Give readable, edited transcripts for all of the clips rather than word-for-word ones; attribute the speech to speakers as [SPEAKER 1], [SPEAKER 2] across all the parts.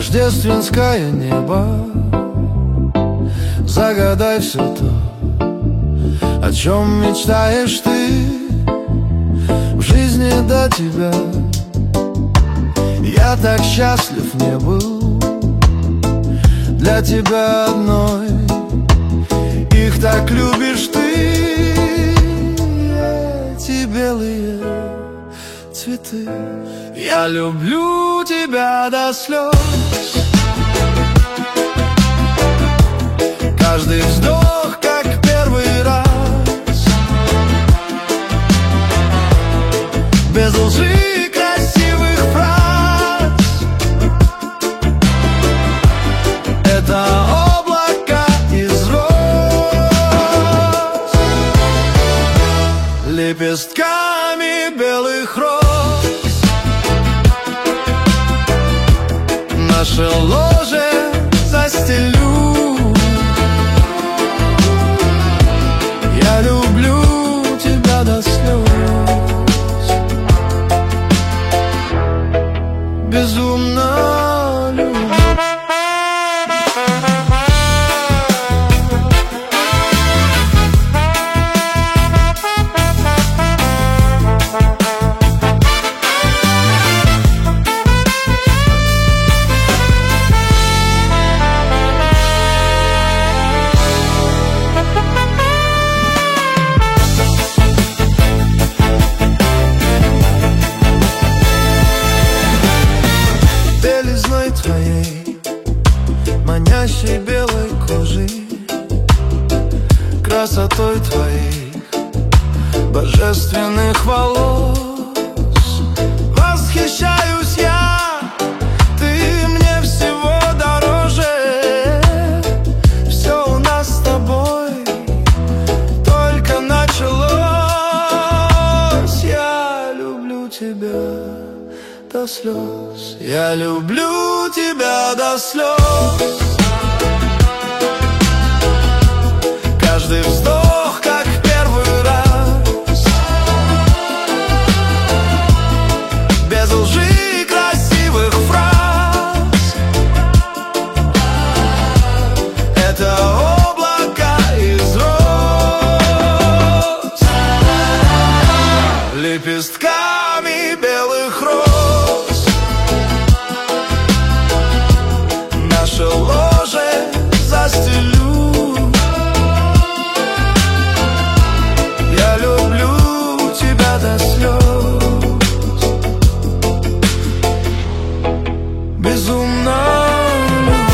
[SPEAKER 1] рождественское небо. Загадай все то, о чем мечтаешь ты в жизни до тебя. Я так счастлив не был для тебя одной. Их так любишь ты, эти белые цветы. Я люблю тебя до слез. Каждый вздох, как первый раз, без лжи красивых фраз. Это облако из роз, лепестками белых роз. Наше ложе застелю. Я люблю тебя до слез, безумно люблю. Твоей манящей белой кожи, красотой твоих божественных волос восхищаюсь я. Ты мне всего дороже. Все у нас с тобой только началось. Я люблю тебя до слез. Я люблю тебя до слез. Каждый вздох, как первый раз, без лжи красивых фраз. Это облако из роз, лепестками белых роз. Наше ложе застелю. Я люблю тебя до слез, безумно люблю.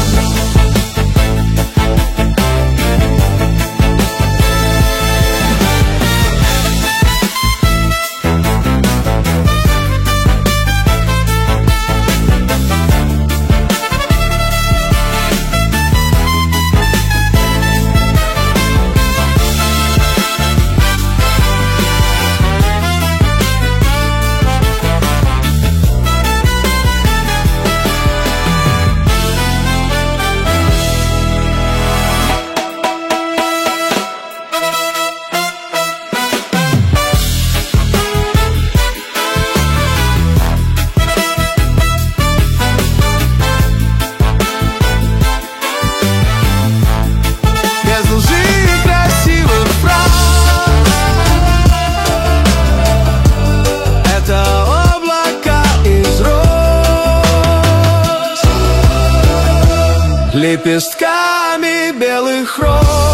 [SPEAKER 1] Лепестками белых роз.